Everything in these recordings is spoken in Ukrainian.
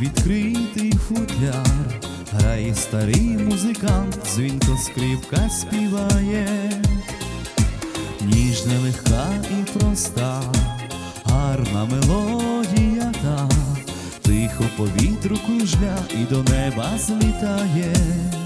відкритий футляр, грає старий музикант, дзвінко скрипка співає. Ніжна, легка і проста, гарна мелодія та, тихо по вітру кружля і до неба злітає.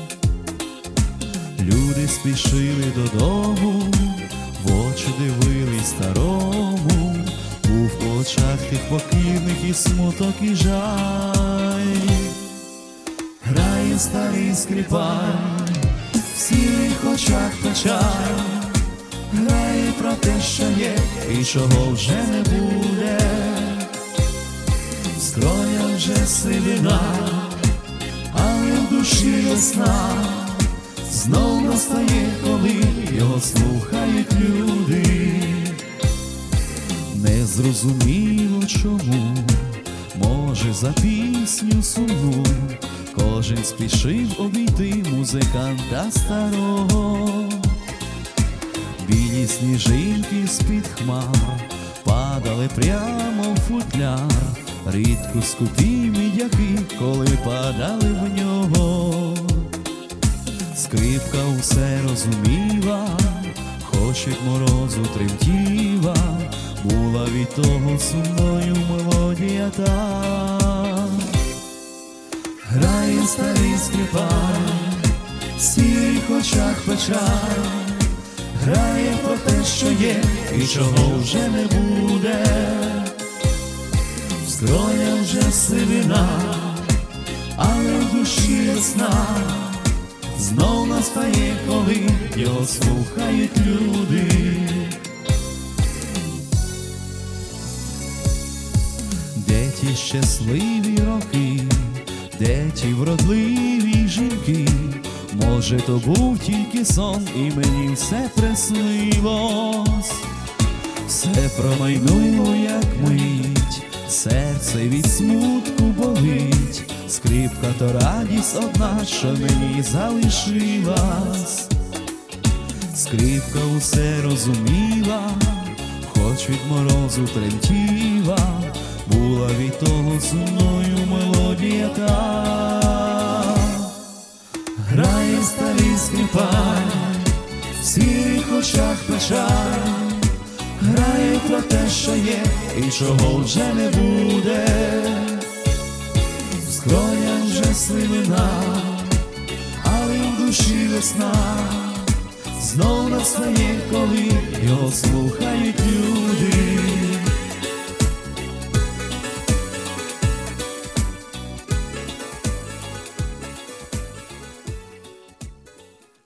Люди спішили додому, в очі дивились старому, був в очах тих покірних і смуток, і жаль. Грає старий скрипаль, в сірих очах печаль, грає про те, що є і чого вже не буде. В скронях вже сивина, але в душі весна. Знов настає, коли його слухають люди. Незрозуміло чому, може за пісню сумну, кожен спішив обійти музиканта старого. Білі сніжинки з-під хмар падали прямо в футляр, рідко скупі мідяки, коли падали в нього. Скрипка усе розуміла, хоч від морозу тремтіла, була від того сумною мелодія та. Грає старий скрипаль, в сірих очах печаль, грає про те, що є і чого вже не буде. В скронях вже сивина, але в душі весна. Знов настає, коли його слухають люди. Де ті щасливі роки, де ті вродливі жінки? Може, то був тільки сон, і мені все приснилось. Все промайнуло, як мить, серце від смутку болить. Скрипка то радість одна, що мені залишилась. Скрипка усе розуміла, хоч від морозу тремтіла, була від того сумною мелодія та. Грає старий скрипаль, в сірих очах печаль, грає про те, що є і чого вже не буде. В скронях вже сивина, але в душі весна. Знов настає, коли його слухають люди.